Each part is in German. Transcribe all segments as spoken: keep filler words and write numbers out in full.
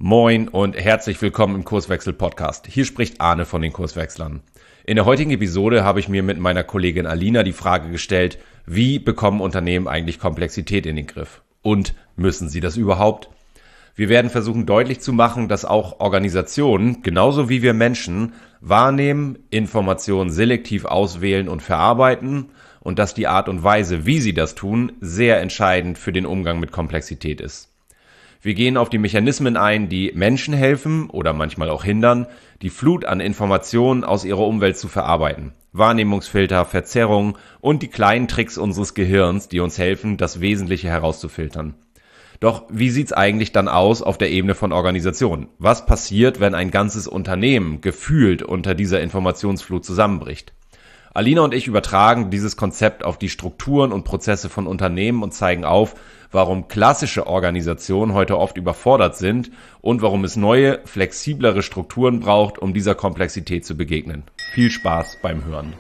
Moin und herzlich willkommen im Kurswechsel-Podcast. Hier spricht Arne von den Kurswechslern. In der heutigen Episode habe ich mir mit meiner Kollegin Alina die Frage gestellt, wie bekommen Unternehmen eigentlich Komplexität in den Griff? Und müssen sie das überhaupt? Wir werden versuchen deutlich zu machen, dass auch Organisationen, genauso wie wir Menschen, wahrnehmen, Informationen selektiv auswählen und verarbeiten und dass die Art und Weise, wie sie das tun, sehr entscheidend für den Umgang mit Komplexität ist. Wir gehen auf die Mechanismen ein, die Menschen helfen oder manchmal auch hindern, die Flut an Informationen aus ihrer Umwelt zu verarbeiten. Wahrnehmungsfilter, Verzerrungen und die kleinen Tricks unseres Gehirns, die uns helfen, das Wesentliche herauszufiltern. Doch wie sieht's eigentlich dann aus auf der Ebene von Organisationen? Was passiert, wenn ein ganzes Unternehmen gefühlt unter dieser Informationsflut zusammenbricht? Alina und ich übertragen dieses Konzept auf die Strukturen und Prozesse von Unternehmen und zeigen auf, warum klassische Organisationen heute oft überfordert sind und warum es neue, flexiblere Strukturen braucht, um dieser Komplexität zu begegnen. Viel Spaß beim Hören.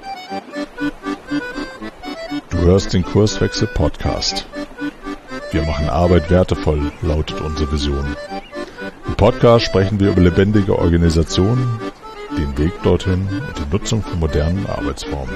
Du hörst den Kurswechsel-Podcast. Wir machen Arbeit wertevoll, lautet unsere Vision. Im Podcast sprechen wir über lebendige Organisationen, den Weg dorthin und die Nutzung von modernen Arbeitsformen.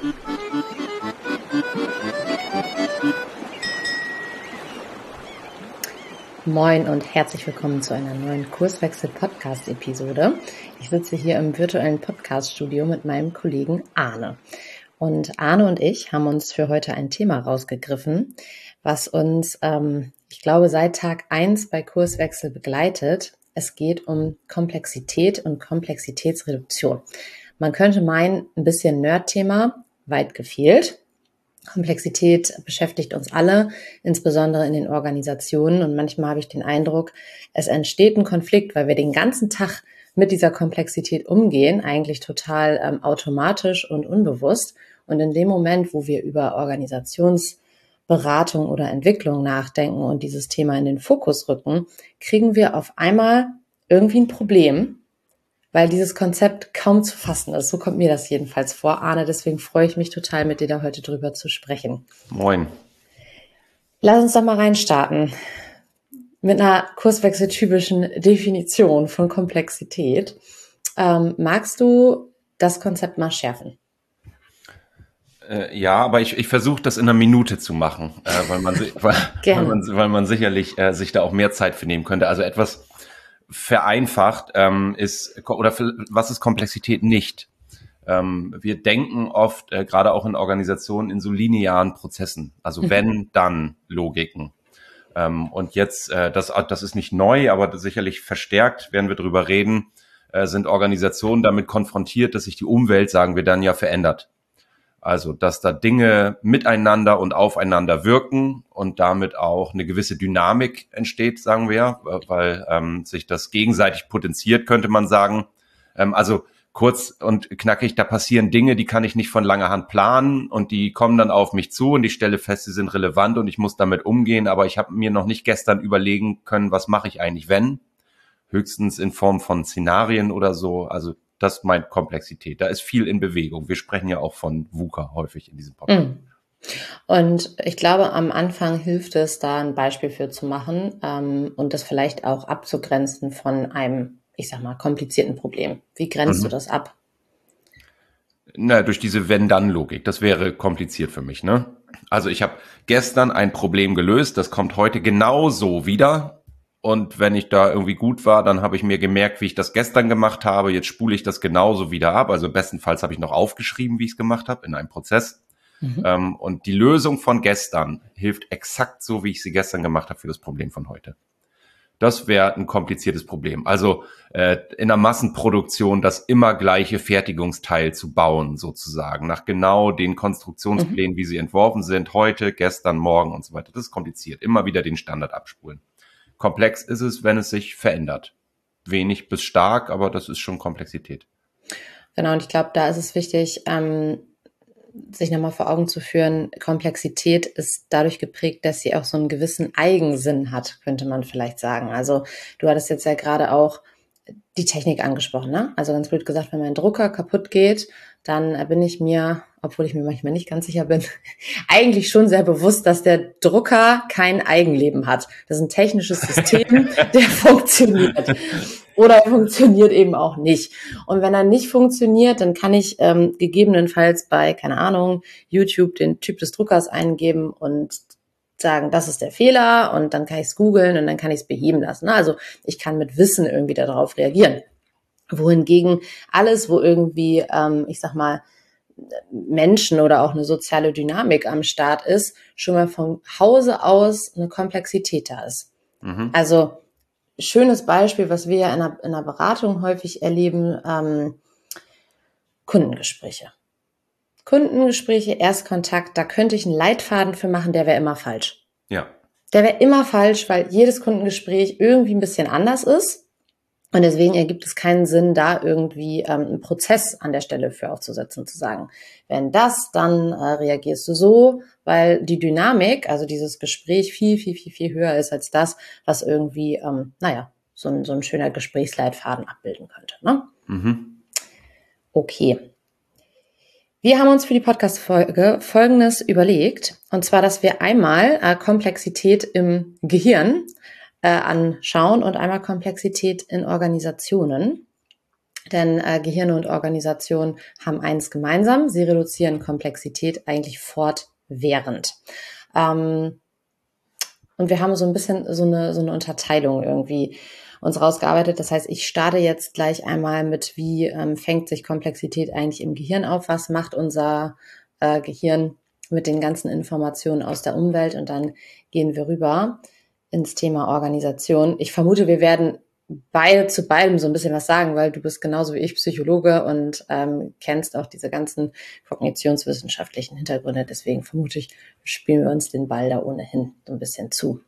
Moin und herzlich willkommen zu einer neuen Kurswechsel-Podcast-Episode. Ich sitze hier im virtuellen Podcast-Studio mit meinem Kollegen Arne. Und Arne und ich haben uns für heute ein Thema rausgegriffen, was uns, ähm, ich glaube, seit Tag eins bei Kurswechsel begleitet. Es geht um Komplexität und Komplexitätsreduktion. Man könnte meinen, ein bisschen Nerd-Thema, weit gefehlt. Komplexität beschäftigt uns alle, insbesondere in den Organisationen. Und manchmal habe ich den Eindruck, es entsteht ein Konflikt, weil wir den ganzen Tag mit dieser Komplexität umgehen, eigentlich total ähm, automatisch und unbewusst. Und in dem Moment, wo wir über Organisationsberatung oder Entwicklung nachdenken und dieses Thema in den Fokus rücken, kriegen wir auf einmal irgendwie ein Problem, weil dieses Konzept kaum zu fassen ist. So kommt mir das jedenfalls vor, Arne. Deswegen freue ich mich total, mit dir da heute drüber zu sprechen. Moin. Lass uns doch mal reinstarten mit einer kurswechseltypischen Definition von Komplexität. Ähm, magst du das Konzept mal schärfen? Äh, ja, aber ich, ich versuche das in einer Minute zu machen, äh, weil, man, weil, weil, man, weil man sicherlich äh, sich da auch mehr Zeit für nehmen könnte. Also etwas vereinfacht ähm, ist, oder für, was ist Komplexität nicht? Ähm, wir denken oft, äh, gerade auch in Organisationen, in so linearen Prozessen, also wenn, dann Logiken. Ähm, und jetzt, äh, das, das ist nicht neu, aber sicherlich verstärkt, werden wir drüber reden, äh, sind Organisationen damit konfrontiert, dass sich die Umwelt, sagen wir dann ja, verändert. Also, dass da Dinge miteinander und aufeinander wirken und damit auch eine gewisse Dynamik entsteht, sagen wir, weil ähm, sich das gegenseitig potenziert, könnte man sagen. Ähm, also kurz und knackig, da passieren Dinge, die kann ich nicht von langer Hand planen und die kommen dann auf mich zu und ich stelle fest, sie sind relevant und ich muss damit umgehen, aber ich habe mir noch nicht gestern überlegen können, was mache ich eigentlich, wenn? Höchstens in Form von Szenarien oder so, also das meint Komplexität. Da ist viel in Bewegung. Wir sprechen ja auch von VUCA häufig in diesem Podcast. Und ich glaube, am Anfang hilft es, da ein Beispiel für zu machen ähm, und das vielleicht auch abzugrenzen von einem, ich sag mal, komplizierten Problem. Wie grenzt Mhm. du das ab? Na, durch diese Wenn-Dann-Logik. Das wäre kompliziert für mich, ne? Also ich habe gestern ein Problem gelöst, das kommt heute genauso wieder. Und wenn ich da irgendwie gut war, dann habe ich mir gemerkt, wie ich das gestern gemacht habe. Jetzt spule ich das genauso wieder ab. Also bestenfalls habe ich noch aufgeschrieben, wie ich es gemacht habe, in einem Prozess. Mhm. Ähm, und die Lösung von gestern hilft exakt so, wie ich sie gestern gemacht habe, für das Problem von heute. Das wäre ein kompliziertes Problem. Also äh, in der Massenproduktion das immer gleiche Fertigungsteil zu bauen, sozusagen, nach genau den Konstruktionsplänen, mhm. wie sie entworfen sind, heute, gestern, morgen und so weiter. Das ist kompliziert. Immer wieder den Standard abspulen. Komplex ist es, wenn es sich verändert. Wenig bis stark, aber das ist schon Komplexität. Genau, und ich glaube, da ist es wichtig, ähm, sich nochmal vor Augen zu führen, Komplexität ist dadurch geprägt, dass sie auch so einen gewissen Eigensinn hat, könnte man vielleicht sagen. Also du hattest jetzt ja gerade auch die Technik angesprochen, ne? Also ganz blöd gesagt, wenn mein Drucker kaputt geht, dann bin ich mir obwohl ich mir manchmal nicht ganz sicher bin, eigentlich schon sehr bewusst, dass der Drucker kein Eigenleben hat. Das ist ein technisches System, der funktioniert. Oder er funktioniert eben auch nicht. Und wenn er nicht funktioniert, dann kann ich ähm, gegebenenfalls bei, keine Ahnung, YouTube den Typ des Druckers eingeben und sagen, das ist der Fehler, und dann kann ich es googeln und dann kann ich es beheben lassen. Also ich kann mit Wissen irgendwie darauf reagieren. Wohingegen alles, wo irgendwie, ähm, ich sag mal, Menschen oder auch eine soziale Dynamik am Start ist, schon mal von Hause aus eine Komplexität da ist. Mhm. Also schönes Beispiel, was wir ja in einer, in einer Beratung häufig erleben, ähm, Kundengespräche. Kundengespräche, Erstkontakt, da könnte ich einen Leitfaden für machen, der wäre immer falsch. Ja. Der wäre immer falsch, weil jedes Kundengespräch irgendwie ein bisschen anders ist. Und deswegen ergibt es keinen Sinn, da irgendwie ähm, einen Prozess an der Stelle für aufzusetzen, zu sagen, wenn das, dann äh, reagierst du so, weil die Dynamik, also dieses Gespräch viel, viel, viel, viel höher ist als das, was irgendwie, ähm, naja, so ein, so ein schöner Gesprächsleitfaden abbilden könnte. Ne? Mhm. Okay. Wir haben uns für die Podcast-Folge Folgendes überlegt, und zwar, dass wir einmal äh, Komplexität im Gehirn äh, anschauen und einmal Komplexität in Organisationen. Denn äh, Gehirne und Organisationen haben eins gemeinsam: sie reduzieren Komplexität eigentlich fortwährend. Ähm, und wir haben so ein bisschen so eine, so eine Unterteilung irgendwie uns rausgearbeitet. Das heißt, ich starte jetzt gleich einmal mit, wie ähm, fängt sich Komplexität eigentlich im Gehirn auf? Was macht unser äh, Gehirn mit den ganzen Informationen aus der Umwelt? Und dann gehen wir rüber ins Thema Organisation. Ich vermute, wir werden beide zu beidem so ein bisschen was sagen, weil du bist genauso wie ich Psychologe und ähm, kennst auch diese ganzen kognitionswissenschaftlichen Hintergründe. Deswegen vermute ich, spielen wir uns den Ball da ohnehin so ein bisschen zu.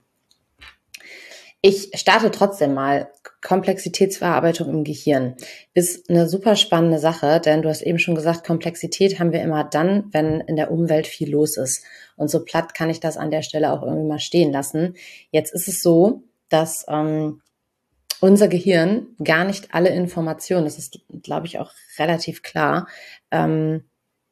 Ich starte trotzdem mal. Komplexitätsverarbeitung im Gehirn ist eine super spannende Sache, denn du hast eben schon gesagt, Komplexität haben wir immer dann, wenn in der Umwelt viel los ist. Und so platt kann ich das an der Stelle auch irgendwie mal stehen lassen. Jetzt ist es so, dass ähm, unser Gehirn gar nicht alle Informationen, das ist, glaube ich, auch relativ klar, ähm,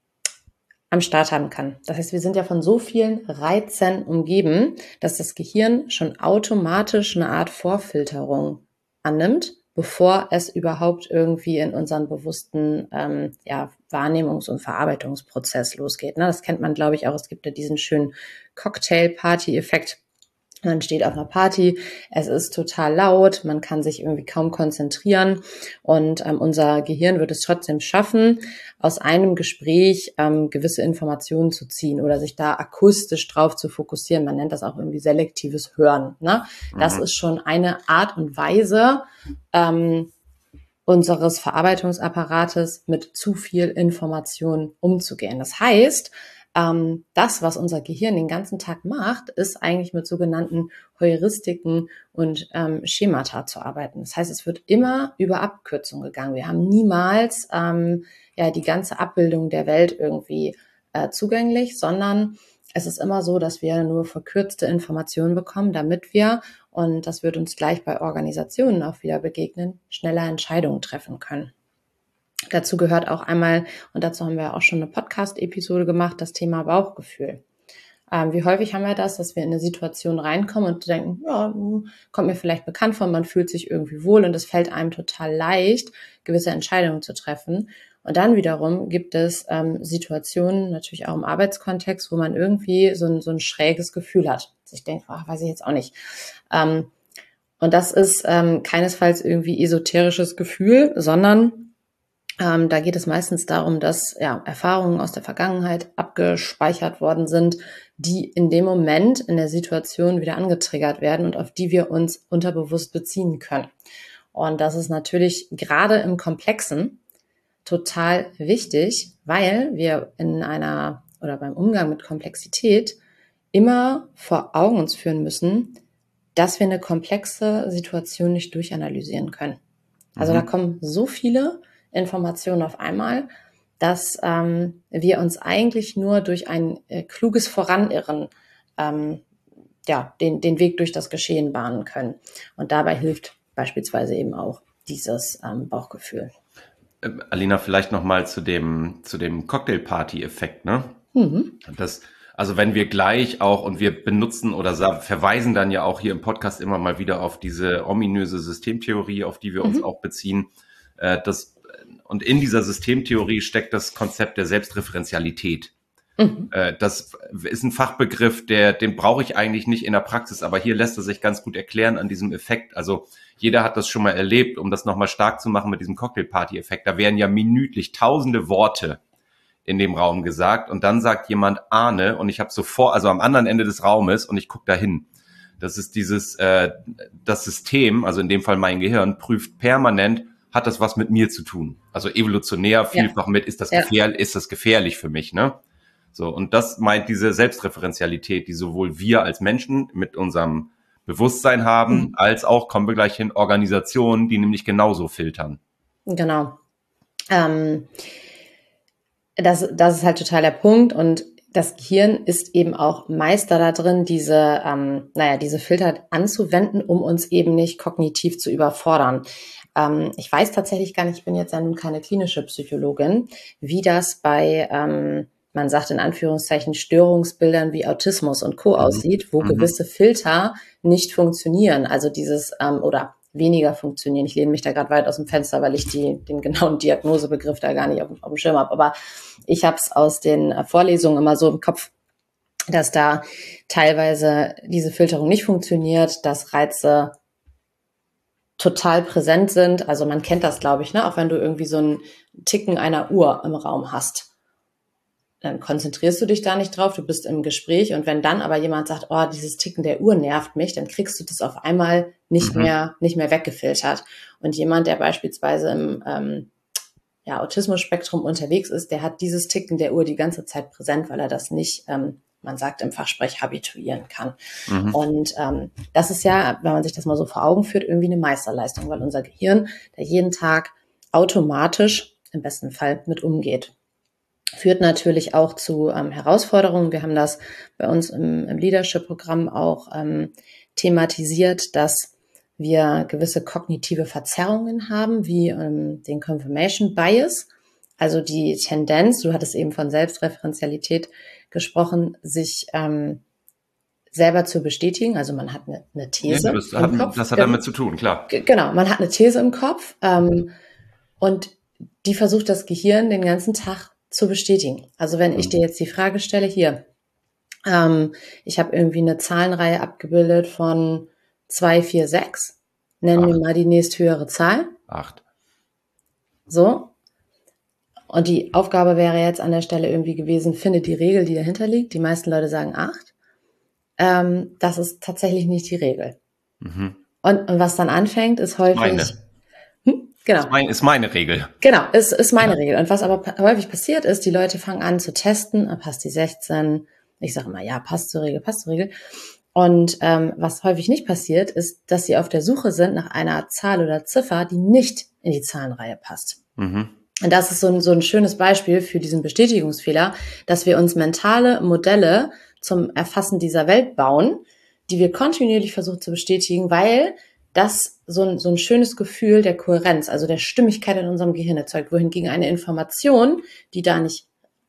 am Start haben kann. Das heißt, wir sind ja von so vielen Reizen umgeben, dass das Gehirn schon automatisch eine Art Vorfilterung annimmt, bevor es überhaupt irgendwie in unseren bewussten ähm, ja, Wahrnehmungs- und Verarbeitungsprozess losgeht. Ne? Das kennt man, glaube ich, auch. Es gibt ja diesen schönen Cocktail-Party-Effekt. Man steht auf einer Party, es ist total laut, man kann sich irgendwie kaum konzentrieren, und ähm, unser Gehirn wird es trotzdem schaffen, aus einem Gespräch ähm, gewisse Informationen zu ziehen oder sich da akustisch drauf zu fokussieren. Man nennt das auch irgendwie selektives Hören. Ne? Das mhm. ist schon eine Art und Weise ähm, unseres Verarbeitungsapparates, mit zu viel Information umzugehen. Das heißt, Ähm, das, was unser Gehirn den ganzen Tag macht, ist eigentlich mit sogenannten Heuristiken und ähm, Schemata zu arbeiten. Das heißt, es wird immer über Abkürzung gegangen. Wir haben niemals ähm, ja die ganze Abbildung der Welt irgendwie äh, zugänglich, sondern es ist immer so, dass wir nur verkürzte Informationen bekommen, damit wir, und das wird uns gleich bei Organisationen auch wieder begegnen, schneller Entscheidungen treffen können. Dazu gehört auch einmal, und dazu haben wir auch schon eine Podcast-Episode gemacht, das Thema Bauchgefühl. Ähm, wie häufig haben wir das, dass wir in eine Situation reinkommen und denken, ja, kommt mir vielleicht bekannt vor, man fühlt sich irgendwie wohl und es fällt einem total leicht, gewisse Entscheidungen zu treffen. Und dann wiederum gibt es ähm, Situationen, natürlich auch im Arbeitskontext, wo man irgendwie so ein, so ein schräges Gefühl hat. Also ich denke, ach, weiß ich jetzt auch nicht. Ähm, und das ist ähm, keinesfalls irgendwie esoterisches Gefühl, sondern Ähm, da geht es meistens darum, dass ja, Erfahrungen aus der Vergangenheit abgespeichert worden sind, die in dem Moment in der Situation wieder angetriggert werden und auf die wir uns unterbewusst beziehen können. Und das ist natürlich gerade im Komplexen total wichtig, weil wir in einer oder beim Umgang mit Komplexität immer vor Augen uns führen müssen, dass wir eine komplexe Situation nicht durchanalysieren können. Also mhm. da kommen so viele Informationen auf einmal, dass ähm, wir uns eigentlich nur durch ein äh, kluges Voranirren ähm, ja, den, den Weg durch das Geschehen bahnen können. Und dabei hilft beispielsweise eben auch dieses ähm, Bauchgefühl. Äh, Alina, vielleicht nochmal zu dem, zu dem Cocktailparty-Effekt, ne? Mhm. Das, also wenn wir gleich auch, und wir benutzen oder sa- verweisen dann ja auch hier im Podcast immer mal wieder auf diese ominöse Systemtheorie, auf die wir uns Mhm. auch beziehen, äh, das, und in dieser Systemtheorie steckt das Konzept der Selbstreferenzialität. Mhm. Äh, das ist ein Fachbegriff, der, den brauche ich eigentlich nicht in der Praxis, aber hier lässt er sich ganz gut erklären an diesem Effekt. Also jeder hat das schon mal erlebt, um das nochmal stark zu machen mit diesem Cocktailparty-Effekt. Da werden ja minütlich tausende Worte in dem Raum gesagt und dann sagt jemand Ahne und ich habe sofort, also am anderen Ende des Raumes und ich gucke dahin. Das ist dieses, äh, das System, also in dem Fall mein Gehirn, prüft permanent, hat das was mit mir zu tun? Also evolutionär vielfach mit, ist das Ja. gefährlich, ist das gefährlich für mich, ne? So, und das meint diese Selbstreferenzialität, die sowohl wir als Menschen mit unserem Bewusstsein haben, Mhm. als auch, kommen wir gleich hin, Organisationen, die nämlich genauso filtern. Genau. Ähm, das, das ist halt total der Punkt und das Gehirn ist eben auch Meister da drin, diese, ähm, naja, diese Filter anzuwenden, um uns eben nicht kognitiv zu überfordern. Ähm, ich weiß tatsächlich gar nicht, ich bin jetzt ja nun keine klinische Psychologin, wie das bei, ähm, man sagt in Anführungszeichen, Störungsbildern wie Autismus und Co. Mhm. aussieht, wo Mhm. gewisse Filter nicht funktionieren. Also dieses, ähm, oder weniger funktionieren. Ich lehne mich da gerade weit aus dem Fenster, weil ich die, den genauen Diagnosebegriff da gar nicht auf, auf dem Schirm habe. Aber ich habe es aus den Vorlesungen immer so im Kopf, dass da teilweise diese Filterung nicht funktioniert, dass Reize total präsent sind. Also man kennt das, glaube ich, ne? Auch wenn du irgendwie so ein Ticken einer Uhr im Raum hast. Dann konzentrierst du dich da nicht drauf, du bist im Gespräch und wenn dann aber jemand sagt, oh, dieses Ticken der Uhr nervt mich, dann kriegst du das auf einmal nicht Mhm. mehr nicht mehr weggefiltert. Und jemand, der beispielsweise im ähm, ja, Autismus-Spektrum unterwegs ist, der hat dieses Ticken der Uhr die ganze Zeit präsent, weil er das nicht, ähm, man sagt im Fachsprech, habituieren kann. Mhm. Und ähm, das ist ja, wenn man sich das mal so vor Augen führt, irgendwie eine Meisterleistung, weil unser Gehirn da jeden Tag automatisch im besten Fall mit umgeht. Führt natürlich auch zu ähm, Herausforderungen. Wir haben das bei uns im, im Leadership-Programm auch ähm, thematisiert, dass wir gewisse kognitive Verzerrungen haben, wie ähm, den Confirmation Bias, also die Tendenz, du hattest eben von Selbstreferenzialität gesprochen, sich ähm, selber zu bestätigen. Also man hat eine, eine These Ja, das im hat, Kopf. das hat damit zu tun, klar. G- Genau, man hat eine These im Kopf ähm, und die versucht das Gehirn den ganzen Tag zu bestätigen. Also wenn ich dir jetzt die Frage stelle, hier, ähm, ich habe irgendwie eine Zahlenreihe abgebildet von zwei, vier, sechs, nenn mir Acht. mal die nächsthöhere Zahl. Acht. So. Und die Aufgabe wäre jetzt an der Stelle irgendwie gewesen, finde die Regel, die dahinter liegt. Die meisten Leute sagen acht. Ähm, das ist tatsächlich nicht die Regel. Mhm. Und, und was dann anfängt, ist häufig... Meine. Hm? Genau. Ist, mein, ist meine Regel. Genau, ist, ist meine Regel. Und was aber pa- häufig passiert ist, die Leute fangen an zu testen, ah, passt die sechzehn, ich sage immer, ja, passt zur Regel, passt zur Regel. Und ähm, was häufig nicht passiert, ist, dass sie auf der Suche sind nach einer Zahl oder Ziffer, die nicht in die Zahlenreihe passt. Mhm. Und das ist so ein, so ein schönes Beispiel für diesen Bestätigungsfehler, dass wir uns mentale Modelle zum Erfassen dieser Welt bauen, die wir kontinuierlich versuchen zu bestätigen, weil das so ein, so ein schönes Gefühl der Kohärenz, also der Stimmigkeit in unserem Gehirn erzeugt, wohingegen eine Information, die da nicht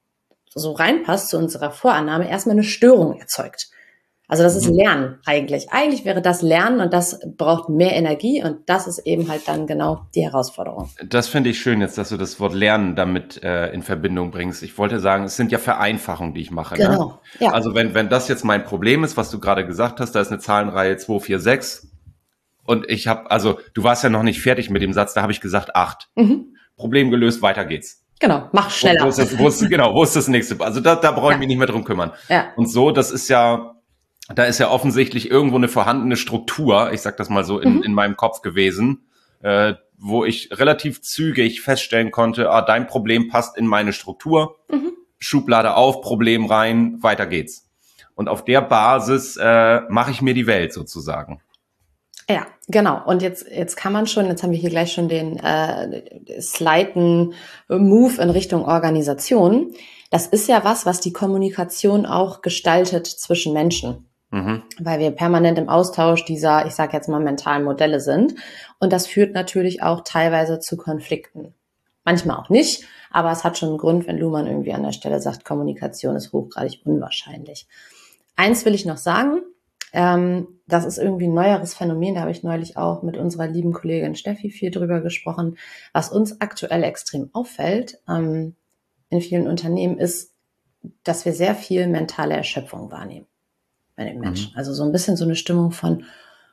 so reinpasst zu unserer Vorannahme, erstmal eine Störung erzeugt. Also das ist Mhm. Lernen eigentlich. Eigentlich wäre das Lernen und das braucht mehr Energie und das ist eben halt dann genau die Herausforderung. Das finde ich schön jetzt, dass du das Wort Lernen damit äh, in Verbindung bringst. Ich wollte sagen, es sind ja Vereinfachungen, die ich mache. Genau, Ne? ja. Also wenn, wenn das jetzt mein Problem ist, was du gerade gesagt hast, da ist eine Zahlenreihe zwei, vier, sechs und ich habe, also du warst ja noch nicht fertig mit dem Satz, da habe ich gesagt acht. Mhm. Problem gelöst, weiter geht's. Genau, mach Wo, schneller. wo ist das, wo ist, genau, wo ist das nächste? Also da, da brauche ich Ja. mich nicht mehr drum kümmern. Ja. Und so, das ist ja, da ist ja offensichtlich irgendwo eine vorhandene Struktur, ich sag das mal so, in, Mhm. in meinem Kopf gewesen, äh, wo ich relativ zügig feststellen konnte, ah, dein Problem passt in meine Struktur, Mhm. Schublade auf, Problem rein, weiter geht's. Und auf der Basis äh, mache ich mir die Welt sozusagen. Ja, genau. Und jetzt, jetzt kann man schon, jetzt haben wir hier gleich schon den äh, slighten Move in Richtung Organisation. Das ist ja was, was die Kommunikation auch gestaltet zwischen Menschen. Mhm. Weil wir permanent im Austausch dieser, ich sage jetzt mal, mentalen Modelle sind. Und das führt natürlich auch teilweise zu Konflikten. manchmal auch nicht, aber es hat schon einen Grund, wenn Luhmann irgendwie an der Stelle sagt, Kommunikation ist hochgradig unwahrscheinlich. Eins will ich noch sagen, ähm, das ist irgendwie ein neueres Phänomen, da habe ich neulich auch mit unserer lieben Kollegin Steffi viel drüber gesprochen. Was uns aktuell extrem auffällt ähm, in vielen Unternehmen ist, dass wir sehr viel mentale Erschöpfung wahrnehmen bei den Menschen. Mhm. Also so ein bisschen so eine Stimmung von,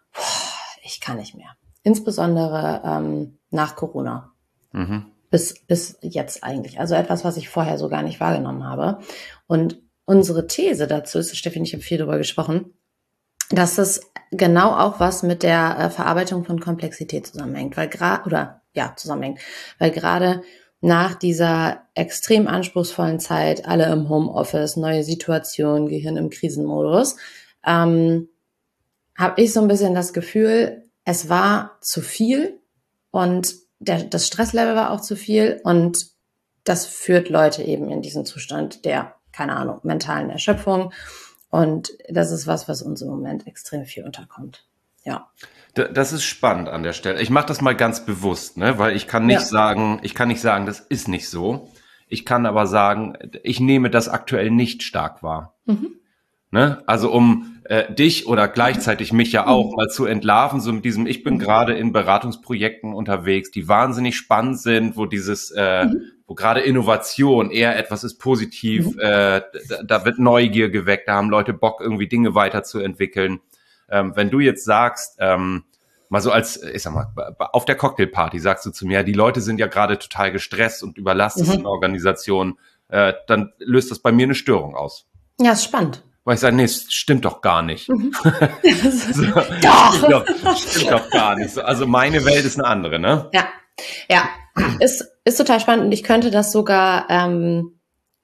boah, ich kann nicht mehr. Insbesondere ähm, nach Corona. Mhm. Bis, bis jetzt eigentlich. Also etwas, was ich vorher so gar nicht wahrgenommen habe. Und unsere These dazu ist, Steffi und ich haben viel darüber gesprochen, dass es genau auch was mit der äh, Verarbeitung von Komplexität zusammenhängt, weil gerade, oder ja, zusammenhängt, weil gerade nach dieser extrem anspruchsvollen Zeit, alle im Homeoffice, neue Situation, Gehirn im Krisenmodus, ähm, habe ich so ein bisschen das Gefühl, es war zu viel und der, das Stresslevel war auch zu viel und das führt Leute eben in diesen Zustand der, keine Ahnung, mentalen Erschöpfung. Und das ist was, was uns im Moment extrem viel unterkommt. Ja. Das ist spannend an der Stelle. Ich mache das mal ganz bewusst, ne, weil ich kann nicht ja. sagen, ich kann nicht sagen, das ist nicht so. Ich kann aber sagen, ich nehme das aktuell nicht stark wahr. Mhm. Ne? Also um äh, dich oder gleichzeitig mich ja auch mhm. mal zu entlarven, so mit diesem, ich bin mhm. gerade in Beratungsprojekten unterwegs, die wahnsinnig spannend sind, wo dieses, äh, mhm. wo gerade Innovation eher etwas ist positiv, mhm. äh, da, da wird Neugier geweckt, da haben Leute Bock, irgendwie Dinge weiterzuentwickeln. Ähm, wenn du jetzt sagst, ähm, mal so als, ich sag mal, auf der Cocktailparty sagst du zu mir, die Leute sind ja gerade total gestresst und überlastet mhm. in Organisationen, äh, dann löst das bei mir eine Störung aus. Ja, ist spannend. Weil ich sage, nee, es stimmt doch gar nicht. Mhm. so, doch. Stimmt, doch, stimmt doch gar nicht. So, also meine Welt ist eine andere, ne? Ja, ja, ist, ist total spannend und ich könnte das sogar, ähm,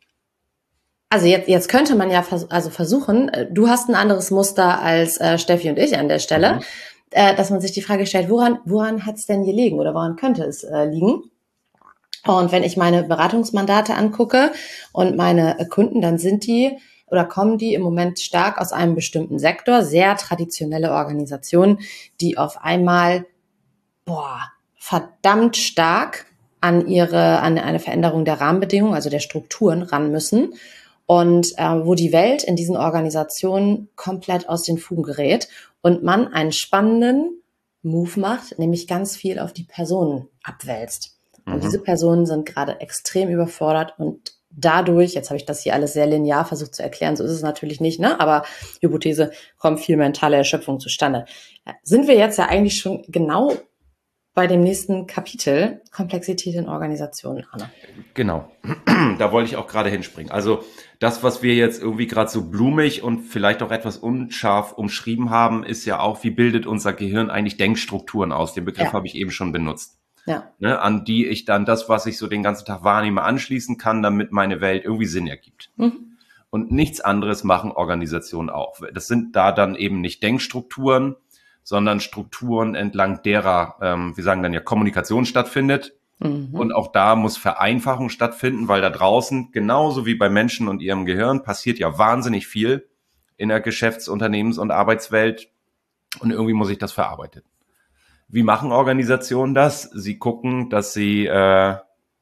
also jetzt, jetzt könnte man ja vers- also versuchen, du hast ein anderes Muster als äh, Steffi und ich an der Stelle, mhm. äh, dass man sich die Frage stellt, woran, woran hat es denn gelegen oder woran könnte es äh, liegen? Und wenn ich meine Beratungsmandate angucke und meine Kunden, dann sind die oder kommen die im Moment stark aus einem bestimmten Sektor, sehr traditionelle Organisationen, die auf einmal, boah, verdammt stark an ihre, an eine Veränderung der Rahmenbedingungen, also der Strukturen ran müssen und äh, wo die Welt in diesen Organisationen komplett aus den Fugen gerät und man einen spannenden Move macht, nämlich ganz viel auf die Personen abwälzt. Mhm. Und diese Personen sind gerade extrem überfordert und dadurch, jetzt habe ich das hier alles sehr linear versucht zu erklären, so ist es natürlich nicht, ne? Aber Hypothese, kommt viel mentale Erschöpfung zustande. Sind wir jetzt ja eigentlich schon genau bei dem nächsten Kapitel, Komplexität in Organisationen, Anne. Genau, da wollte ich auch gerade hinspringen. Also das, was wir jetzt irgendwie gerade so blumig und vielleicht auch etwas unscharf umschrieben haben, ist ja auch, wie bildet unser Gehirn eigentlich Denkstrukturen aus? Den Begriff ja. habe ich eben schon benutzt. Ja. Ne, an die ich dann das, was ich so den ganzen Tag wahrnehme, anschließen kann, damit meine Welt irgendwie Sinn ergibt. Mhm. Und nichts anderes machen Organisationen auch. Das sind da dann eben nicht Denkstrukturen, sondern Strukturen, entlang derer, ähm, wir sagen dann ja, Kommunikation stattfindet. Mhm. Und auch da muss Vereinfachung stattfinden, weil da draußen, genauso wie bei Menschen und ihrem Gehirn, passiert ja wahnsinnig viel in der Geschäfts-, Unternehmens- und Arbeitswelt. Und irgendwie muss ich das verarbeiten. Wie machen Organisationen das? Sie gucken, dass sie äh,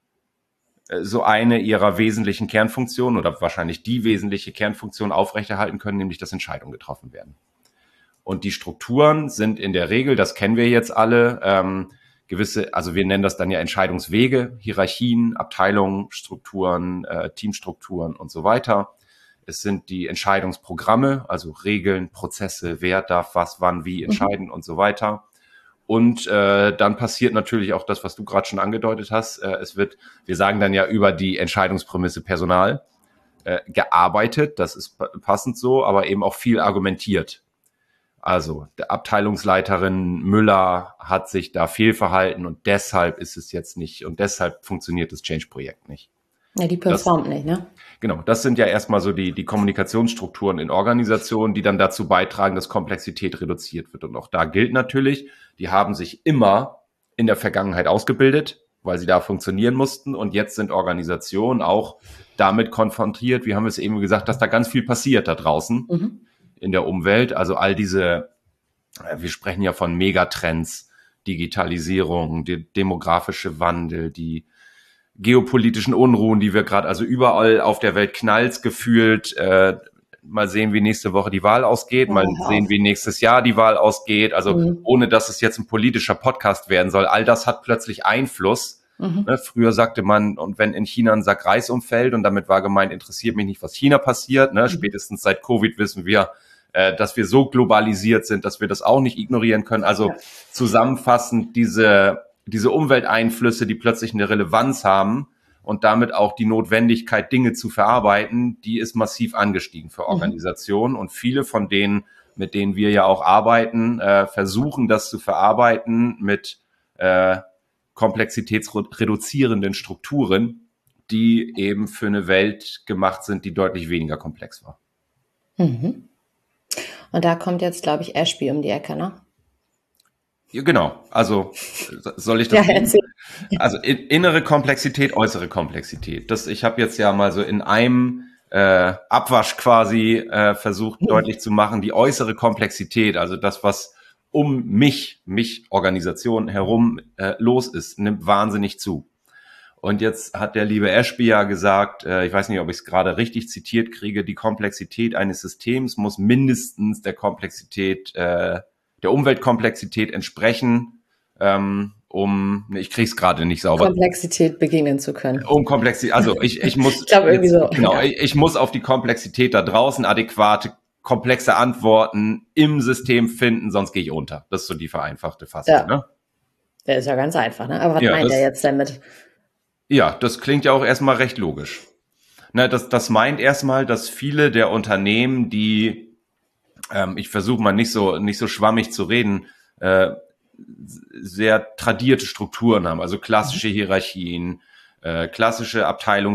so eine ihrer wesentlichen Kernfunktionen oder wahrscheinlich die wesentliche Kernfunktion aufrechterhalten können, nämlich dass Entscheidungen getroffen werden. Und die Strukturen sind in der Regel, das kennen wir jetzt alle, ähm, gewisse, also wir nennen das dann ja Entscheidungswege, Hierarchien, Abteilungen, Strukturen, äh, Teamstrukturen und so weiter. Es sind die Entscheidungsprogramme, also Regeln, Prozesse, wer darf was, wann, wie entscheiden mhm. und so weiter. Und äh, dann passiert natürlich auch das, was du gerade schon angedeutet hast. Äh, es wird, wir sagen dann ja über die Entscheidungsprämisse Personal äh, gearbeitet, das ist passend so, aber eben auch viel argumentiert. Also der Abteilungsleiterin Müller hat sich da fehlverhalten und deshalb ist es jetzt nicht und deshalb funktioniert das Change-Projekt nicht. Ja, die performt nicht, ne? Genau, das sind ja erstmal so die, die Kommunikationsstrukturen in Organisationen, die dann dazu beitragen, dass Komplexität reduziert wird. Und auch da gilt natürlich, die haben sich immer in der Vergangenheit ausgebildet, weil sie da funktionieren mussten. Und jetzt sind Organisationen auch damit konfrontiert, wie haben wir es eben gesagt, dass da ganz viel passiert da draußen mhm. in der Umwelt. Also all diese, wir sprechen ja von Megatrends, Digitalisierung, der demografische Wandel, die geopolitischen Unruhen, die wir gerade, also überall auf der Welt knallt's gefühlt. Äh, mal sehen, wie nächste Woche die Wahl ausgeht, mal Ja, sehen, wie nächstes Jahr die Wahl ausgeht. Also Mhm. ohne, dass es jetzt ein politischer Podcast werden soll. All das hat plötzlich Einfluss. Mhm. Ne, früher sagte man, und wenn in China ein Sack Reis umfällt, und damit war gemeint, interessiert mich nicht, was China passiert. Ne? Mhm. Spätestens seit Covid wissen wir, äh, dass wir so globalisiert sind, dass wir das auch nicht ignorieren können. Also Ja. zusammenfassend diese, diese Umwelteinflüsse, die plötzlich eine Relevanz haben und damit auch die Notwendigkeit, Dinge zu verarbeiten, die ist massiv angestiegen für Organisationen. Und viele von denen, mit denen wir ja auch arbeiten, äh, versuchen das zu verarbeiten mit äh, komplexitätsreduzierenden Strukturen, die eben für eine Welt gemacht sind, die deutlich weniger komplex war. Mhm. Und da kommt jetzt, glaube ich, Ashby um die Ecke, ne? Ja, genau, also soll ich das Ja, erzähl. Also in, innere Komplexität, äußere Komplexität. Das, ich habe jetzt ja mal so in einem äh, Abwasch quasi äh, versucht Mhm. deutlich zu machen, die äußere Komplexität, also das, was um mich, mich Organisation herum äh, los ist, nimmt wahnsinnig zu. Und jetzt hat der liebe Ashby ja gesagt, äh, ich weiß nicht, ob ich es gerade richtig zitiert kriege, die Komplexität eines Systems muss mindestens der Komplexität, äh, der Umweltkomplexität entsprechen, ähm, um, ich krieg's gerade nicht sauber. Komplexität begegnen zu können. Um Komplexität, also ich, ich muss, Ich glaube irgendwie jetzt, so. genau, Ja. ich, ich muss auf die Komplexität da draußen adäquate, komplexe Antworten im System finden, sonst gehe ich unter. Das ist so die vereinfachte Fassung, Ja. ne? Der ist ja ganz einfach, ne? Aber was Ja, meint das- er jetzt damit? Ja, das klingt ja auch erstmal recht logisch. Na, das, das meint erstmal, dass viele der Unternehmen, die, ähm, ich versuche mal nicht so, nicht so schwammig zu reden, äh, sehr tradierte Strukturen haben, also klassische Hierarchien, äh, klassische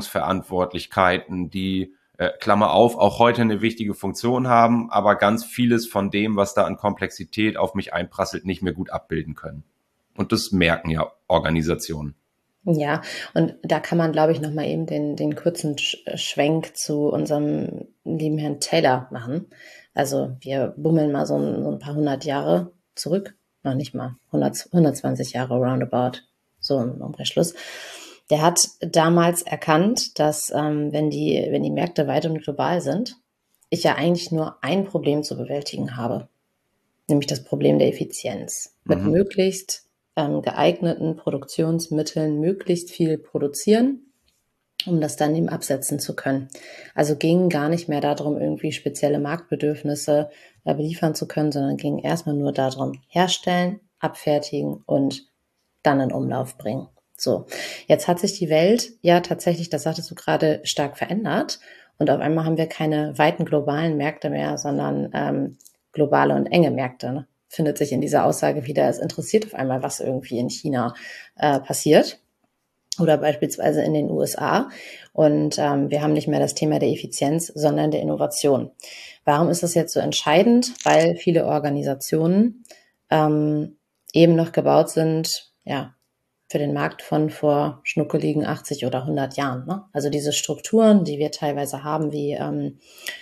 Abteilungsverantwortlichkeiten, die, äh, Klammer auf, auch heute eine wichtige Funktion haben, aber ganz vieles von dem, was da an Komplexität auf mich einprasselt, nicht mehr gut abbilden können. Und das merken ja Organisationen. Ja, und da kann man, glaube ich, nochmal eben den, den kurzen Sch- Schwenk zu unserem lieben Herrn Taylor machen. Also wir bummeln mal so ein, so ein paar hundert Jahre zurück, noch nicht mal, hundert, hundertzwanzig Jahre roundabout, so im Umkehrschluss. Der hat damals erkannt, dass ähm, wenn die, wenn die Märkte weit und global sind, ich ja eigentlich nur ein Problem zu bewältigen habe, nämlich das Problem der Effizienz. Mit Mhm. möglichst ähm, geeigneten Produktionsmitteln möglichst viel produzieren, um das dann eben absetzen zu können. Also ging gar nicht mehr darum, irgendwie spezielle Marktbedürfnisse äh, beliefern zu können, sondern ging erstmal nur darum, herstellen, abfertigen und dann in Umlauf bringen. So, jetzt hat sich die Welt ja tatsächlich, das sagtest du gerade, stark verändert. Und auf einmal haben wir keine weiten globalen Märkte mehr, sondern ähm, globale und enge Märkte. Ne? Findet sich in dieser Aussage wieder. Es interessiert auf einmal, was irgendwie in China äh, passiert oder beispielsweise in den U S A. Und ähm, wir haben nicht mehr das Thema der Effizienz, sondern der Innovation. Warum ist das jetzt so entscheidend? Weil viele Organisationen ähm, eben noch gebaut sind, ja, für den Markt von vor schnuckeligen achtzig oder hundert Jahren. Ne? Also diese Strukturen, die wir teilweise haben, wie ähm,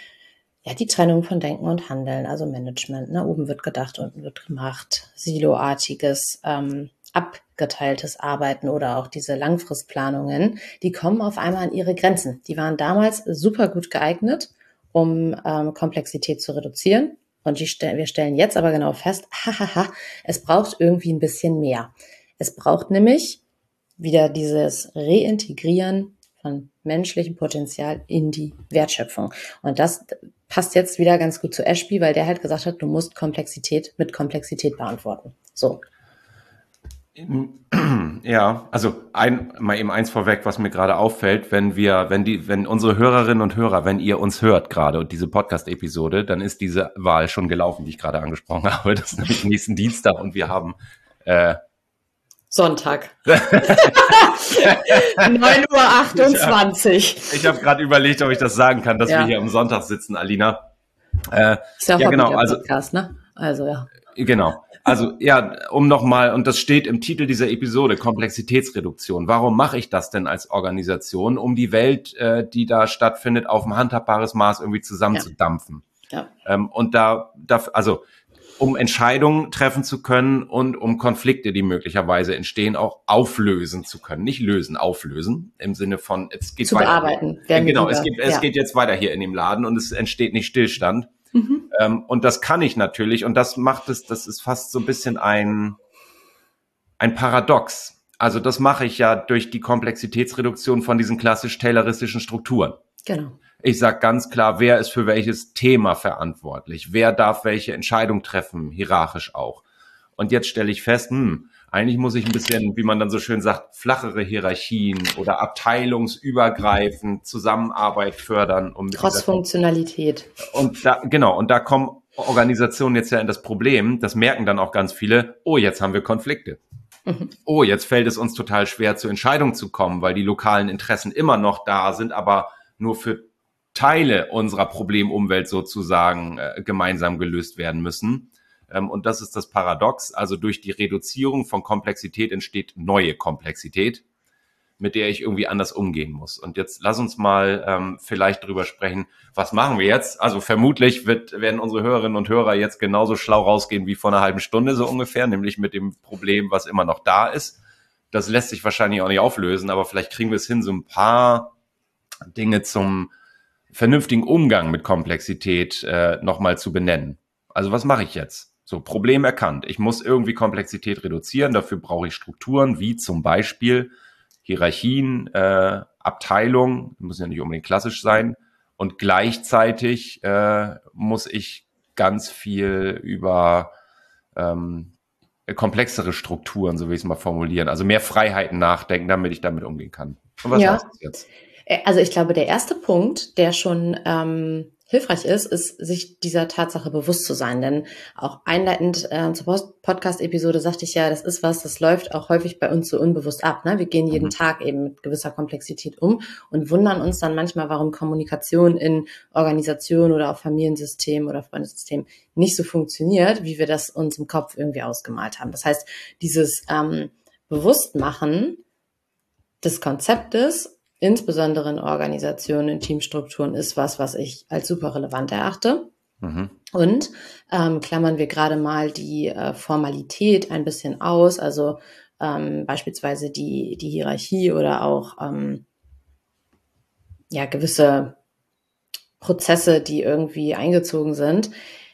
ja die Trennung von Denken und Handeln, also Management. Ne? Oben wird gedacht, unten wird gemacht. Siloartiges, ähm, abgeteiltes Arbeiten oder auch diese Langfristplanungen, die kommen auf einmal an ihre Grenzen. Die waren damals super gut geeignet, um ähm, Komplexität zu reduzieren. Und die stell- wir stellen jetzt aber genau fest, hahaha, es braucht irgendwie ein bisschen mehr. Es braucht nämlich wieder dieses Reintegrieren von menschlichem Potenzial in die Wertschöpfung. Und das passt jetzt wieder ganz gut zu Ashby, weil der halt gesagt hat, du musst Komplexität mit Komplexität beantworten. So. Ja, also ein, mal eben eins vorweg, was mir gerade auffällt, wenn wir, wenn die, wenn unsere Hörerinnen und Hörer, wenn ihr uns hört gerade und diese Podcast-Episode, dann ist diese Wahl schon gelaufen, die ich gerade angesprochen habe. Das ist nämlich nächsten Dienstag und wir haben äh, Sonntag. neun Uhr achtundzwanzig. Ich habe gerade überlegt, ob ich das sagen kann, dass Ja. wir hier am Sonntag sitzen, Alina. Äh, Ist ja, ja, genau, der also Podcast, ne? Also ja. genau. Also ja, um nochmal, und das steht im Titel dieser Episode, Komplexitätsreduktion. Warum mache ich das denn als Organisation, um die Welt, äh, die da stattfindet, auf ein handhabbares Maß irgendwie zusammenzudampfen? Ja. Ähm, und da, da, also um Entscheidungen treffen zu können und um Konflikte, die möglicherweise entstehen, auch auflösen zu können. Nicht lösen, auflösen, im Sinne von, es geht zu weiter. bearbeiten. Äh, genau, es, geht, es ja. geht jetzt weiter hier in dem Laden und es entsteht nicht Stillstand. Mhm. Ähm, und das kann ich natürlich und das macht es, das ist fast so ein bisschen ein, ein Paradox. Also das mache ich ja durch die Komplexitätsreduktion von diesen klassisch tayloristischen Strukturen. Genau. Ich sage ganz klar, wer ist für welches Thema verantwortlich, wer darf welche Entscheidung treffen, hierarchisch auch. Und jetzt stelle ich fest, hm, eigentlich muss ich ein bisschen, wie man dann so schön sagt, flachere Hierarchien oder abteilungsübergreifend Zusammenarbeit fördern. Um Cross-Funktionalität. Und da, genau, und da kommen Organisationen jetzt ja in das Problem, das merken dann auch ganz viele, oh, jetzt haben wir Konflikte. Oh, jetzt fällt es uns total schwer, zu Entscheidungen zu kommen, weil die lokalen Interessen immer noch da sind, aber nur für Teile unserer Problemumwelt sozusagen äh, gemeinsam gelöst werden müssen. Ähm, und das ist das Paradox. Also durch die Reduzierung von Komplexität entsteht neue Komplexität, mit der ich irgendwie anders umgehen muss. Und jetzt lass uns mal ähm, vielleicht drüber sprechen, was machen wir jetzt? Also vermutlich wird, werden unsere Hörerinnen und Hörer jetzt genauso schlau rausgehen wie vor einer halben Stunde so ungefähr, nämlich mit dem Problem, was immer noch da ist. Das lässt sich wahrscheinlich auch nicht auflösen, aber vielleicht kriegen wir es hin, so ein paar Dinge zum vernünftigen Umgang mit Komplexität äh, nochmal zu benennen. Also was mache ich jetzt? So, Problem erkannt. Ich muss irgendwie Komplexität reduzieren, dafür brauche ich Strukturen, wie zum Beispiel Hierarchien, äh, Abteilungen, müssen ja nicht unbedingt klassisch sein. Und gleichzeitig äh, muss ich ganz viel über ähm, komplexere Strukturen, so will ich es mal formulieren, also mehr Freiheiten nachdenken, damit ich damit umgehen kann. Und was ja. heißt das jetzt? Also ich glaube, der erste Punkt, der schon ähm, hilfreich ist, ist, sich dieser Tatsache bewusst zu sein. Denn auch einleitend äh, zur Podcast-Episode sagte ich ja, das ist was, das läuft auch häufig bei uns so unbewusst ab. Ne? Wir gehen jeden mhm. Tag eben mit gewisser Komplexität um und wundern uns dann manchmal, warum Kommunikation in Organisationen oder auch Familiensystemen oder Freundessystemen nicht so funktioniert, wie wir das uns im Kopf irgendwie ausgemalt haben. Das heißt, dieses ähm, Bewusstmachen des Konzeptes, insbesondere in Organisationen, in Teamstrukturen, ist was, was ich als super relevant erachte. Mhm. Und ähm, klammern wir gerade mal die äh, Formalität ein bisschen aus, also ähm, beispielsweise die, die Hierarchie oder auch ähm, ja gewisse Prozesse, die irgendwie eingezogen sind,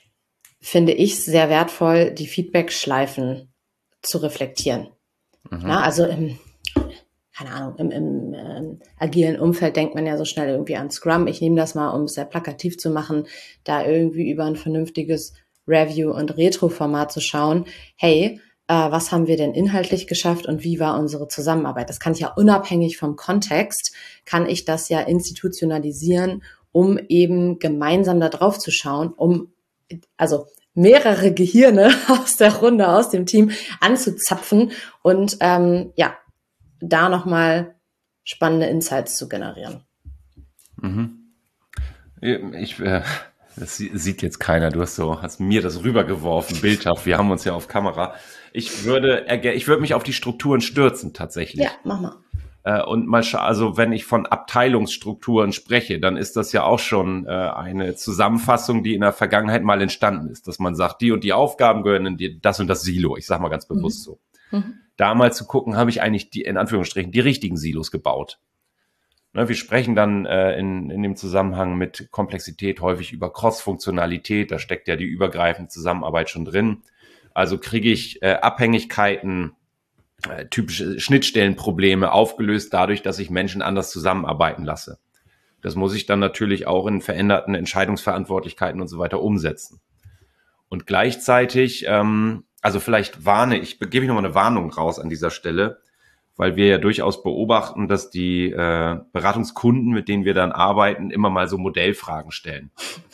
finde ich sehr wertvoll, die Feedback-Schleifen zu reflektieren. Mhm. Ja, also im keine Ahnung, im, im äh, agilen Umfeld denkt man ja so schnell irgendwie an Scrum. Ich nehme das mal, um es sehr plakativ zu machen, da irgendwie über ein vernünftiges Review- und Retro-Format zu schauen, hey, äh, was haben wir denn inhaltlich geschafft und wie war unsere Zusammenarbeit? Das kann ich ja unabhängig vom Kontext, kann ich das ja institutionalisieren, um eben gemeinsam da drauf zu schauen, um, also mehrere Gehirne aus der Runde, aus dem Team anzuzapfen und ähm, ja, da nochmal spannende Insights zu generieren. Mhm. Ich, äh, das sieht jetzt keiner, du hast so, hast mir das rübergeworfen, bildhaft, wir haben uns ja auf Kamera. Ich würde, ich würde mich auf die Strukturen stürzen, tatsächlich. Ja, mach mal. Äh, und mal, also wenn ich von Abteilungsstrukturen spreche, dann ist das ja auch schon äh, eine Zusammenfassung, die in der Vergangenheit mal entstanden ist, dass man sagt, die und die Aufgaben gehören in die, das und das Silo, ich sag mal ganz bewusst mhm. so. Mhm. Da mal zu gucken, habe ich eigentlich die, in Anführungsstrichen, die richtigen Silos gebaut. Ne, wir sprechen dann äh, in, in dem Zusammenhang mit Komplexität häufig über Cross-Funktionalität, da steckt ja die übergreifende Zusammenarbeit schon drin. Also kriege ich äh, Abhängigkeiten, äh, typische Schnittstellenprobleme aufgelöst dadurch, dass ich Menschen anders zusammenarbeiten lasse. Das muss ich dann natürlich auch in veränderten Entscheidungsverantwortlichkeiten und so weiter umsetzen. Und gleichzeitig, ähm, also vielleicht warne, ich gebe ich nochmal eine Warnung raus an dieser Stelle, weil wir ja durchaus beobachten, dass die äh, Beratungskunden, mit denen wir dann arbeiten, immer mal so Modellfragen stellen.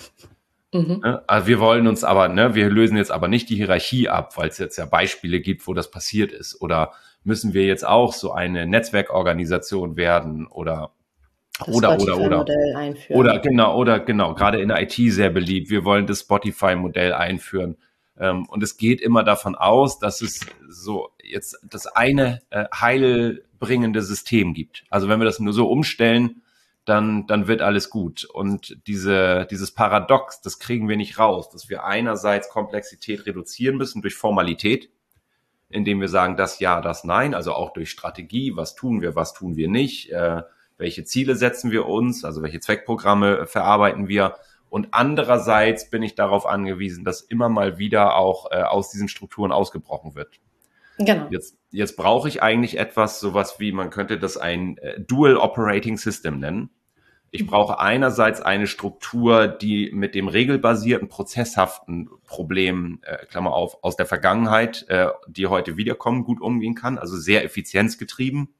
Mhm. Ne? Also wir wollen uns aber, ne, wir lösen jetzt aber nicht die Hierarchie ab, weil es jetzt ja Beispiele gibt, wo das passiert ist. Oder müssen wir jetzt auch so eine Netzwerkorganisation werden oder das oder oder oder Modell einführen. Oder genau, oder genau, gerade in der I T sehr beliebt. Wir wollen das Spotify-Modell einführen. Und es geht immer davon aus, dass es so jetzt das eine äh, heilbringende System gibt. Also wenn wir das nur so umstellen, dann, dann wird alles gut. Und diese, dieses Paradox, das kriegen wir nicht raus, dass wir einerseits Komplexität reduzieren müssen durch Formalität, indem wir sagen, das ja, das nein, also auch durch Strategie, was tun wir, was tun wir nicht, äh, welche Ziele setzen wir uns, also welche Zweckprogramme verarbeiten wir. Und andererseits bin ich darauf angewiesen, dass immer mal wieder auch äh, aus diesen Strukturen ausgebrochen wird. Genau. Jetzt, jetzt brauche ich eigentlich etwas, sowas wie, man könnte das ein äh, Dual Operating System nennen. Ich brauche einerseits eine Struktur, die mit dem regelbasierten, prozesshaften Problem, äh, Klammer auf, aus der Vergangenheit, äh, die heute wiederkommen, gut umgehen kann, also sehr effizienzgetrieben.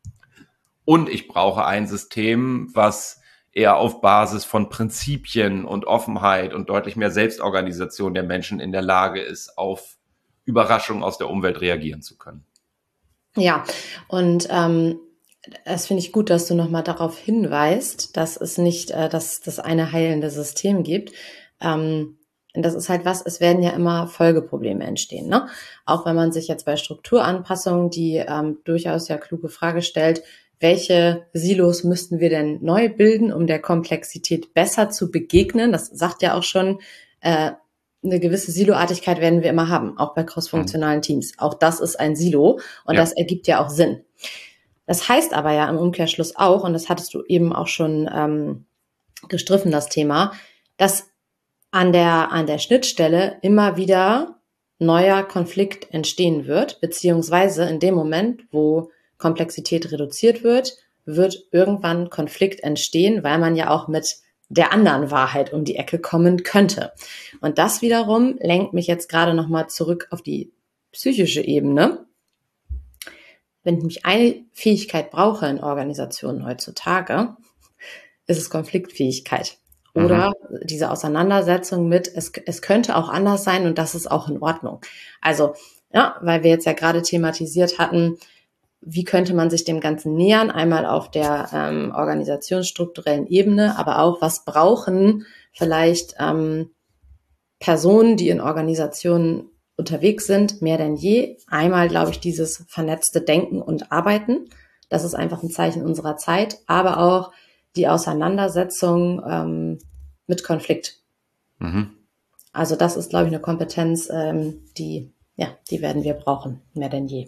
Und ich brauche ein System, was eher auf Basis von Prinzipien und Offenheit und deutlich mehr Selbstorganisation der Menschen in der Lage ist, auf Überraschungen aus der Umwelt reagieren zu können. Ja, und ähm das finde ich gut, dass du nochmal darauf hinweist, dass es nicht äh, dass das eine heilende System gibt. Ähm, das ist halt was, es werden ja immer Folgeprobleme entstehen, ne? Auch wenn man sich jetzt bei Strukturanpassungen die ähm, durchaus ja kluge Frage stellt, welche Silos müssten wir denn neu bilden, um der Komplexität besser zu begegnen? Das sagt ja auch schon, äh, eine gewisse Siloartigkeit werden wir immer haben, auch bei crossfunktionalen Teams. Auch das ist ein Silo und ja. Das ergibt ja auch Sinn. Das heißt aber ja im Umkehrschluss auch, und das hattest du eben auch schon ähm, gestriffen, das Thema, dass an der, an der Schnittstelle immer wieder neuer Konflikt entstehen wird, beziehungsweise in dem Moment, wo Komplexität reduziert wird, wird irgendwann Konflikt entstehen, weil man ja auch mit der anderen Wahrheit um die Ecke kommen könnte. Und das wiederum lenkt mich jetzt gerade nochmal zurück auf die psychische Ebene. Wenn ich nämlich eine Fähigkeit brauche in Organisationen heutzutage, ist es Konfliktfähigkeit. Oder mhm. diese Auseinandersetzung mit, es, es könnte auch anders sein und das ist auch in Ordnung. Also, ja, weil wir jetzt ja gerade thematisiert hatten, wie könnte man sich dem Ganzen nähern? Einmal auf der ähm, organisationsstrukturellen Ebene, aber auch, was brauchen vielleicht ähm, Personen, die in Organisationen unterwegs sind, mehr denn je. Einmal, glaube ich, dieses vernetzte Denken und Arbeiten. Das ist einfach ein Zeichen unserer Zeit, aber auch die Auseinandersetzung ähm, mit Konflikt. Mhm. Also das ist, glaube ich, eine Kompetenz, ähm, die, ja, die werden wir brauchen, mehr denn je.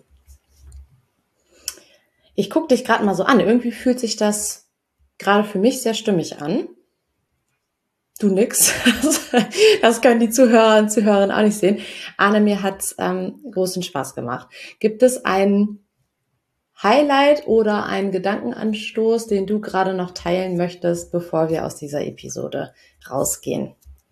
Ich gucke dich gerade mal so an. Irgendwie fühlt sich das gerade für mich sehr stimmig an. Du nix. Das können die Zuhörer und Zuhörerinnen auch nicht sehen. Arne, mir hat's ähm, großen Spaß gemacht. Gibt es ein Highlight oder einen Gedankenanstoß, den du gerade noch teilen möchtest, bevor wir aus dieser Episode rausgehen?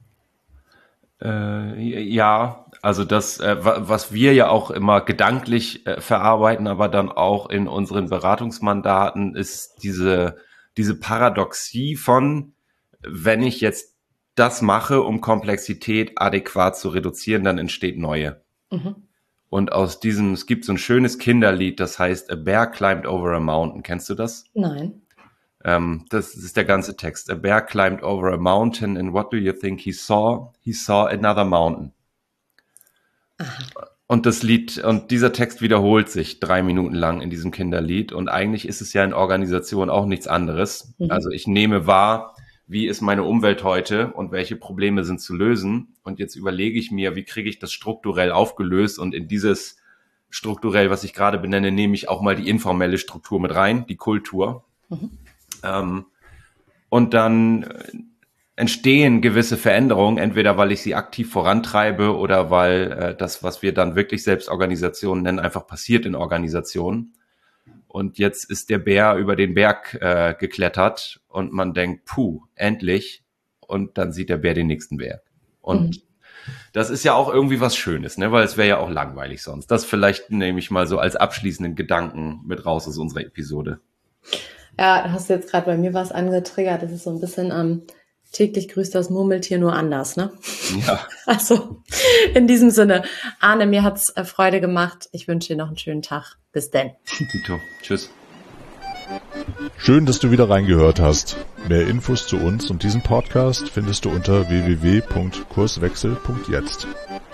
Äh, ja, also das, äh, was wir ja auch immer gedanklich äh, verarbeiten, aber dann auch in unseren Beratungsmandaten, ist diese, diese Paradoxie von, wenn ich jetzt das mache, um Komplexität adäquat zu reduzieren, dann entsteht neue. Mhm. Und aus diesem, es gibt so ein schönes Kinderlied, das heißt A Bear Climbed Over a Mountain. Kennst du das? Nein. Ähm, das ist der ganze Text. A bear climbed over a mountain and what do you think he saw? He saw another mountain. Aha. Und das Lied, und dieser Text wiederholt sich drei Minuten lang in diesem Kinderlied und eigentlich ist es ja in Organisation auch nichts anderes. Mhm. Also ich nehme wahr, wie ist meine Umwelt heute und welche Probleme sind zu lösen und jetzt überlege ich mir, wie kriege ich das strukturell aufgelöst und in dieses strukturell, was ich gerade benenne, nehme ich auch mal die informelle Struktur mit rein, die Kultur. Mhm. Ähm, und dann entstehen gewisse Veränderungen, entweder weil ich sie aktiv vorantreibe oder weil äh, das, was wir dann wirklich Selbstorganisationen nennen, einfach passiert in Organisationen. Und jetzt ist der Bär über den Berg äh, geklettert und man denkt, puh, endlich. Und dann sieht der Bär den nächsten Berg. Und mhm. das ist ja auch irgendwie was Schönes, ne? Weil es wäre ja auch langweilig sonst. Das vielleicht nehme ich mal so als abschließenden Gedanken mit raus aus unserer Episode. Ja, da hast du jetzt gerade bei mir was angetriggert. Das ist so ein bisschen ähm, täglich grüßt das Murmeltier nur anders, ne? Ja. Also in diesem Sinne, Arne, mir hat's äh, Freude gemacht. Ich wünsche dir noch einen schönen Tag. Bis denn. Tito. Tschüss. Schön, dass du wieder reingehört hast. Mehr Infos zu uns und diesem Podcast findest du unter w w w punkt kurswechsel punkt jetzt.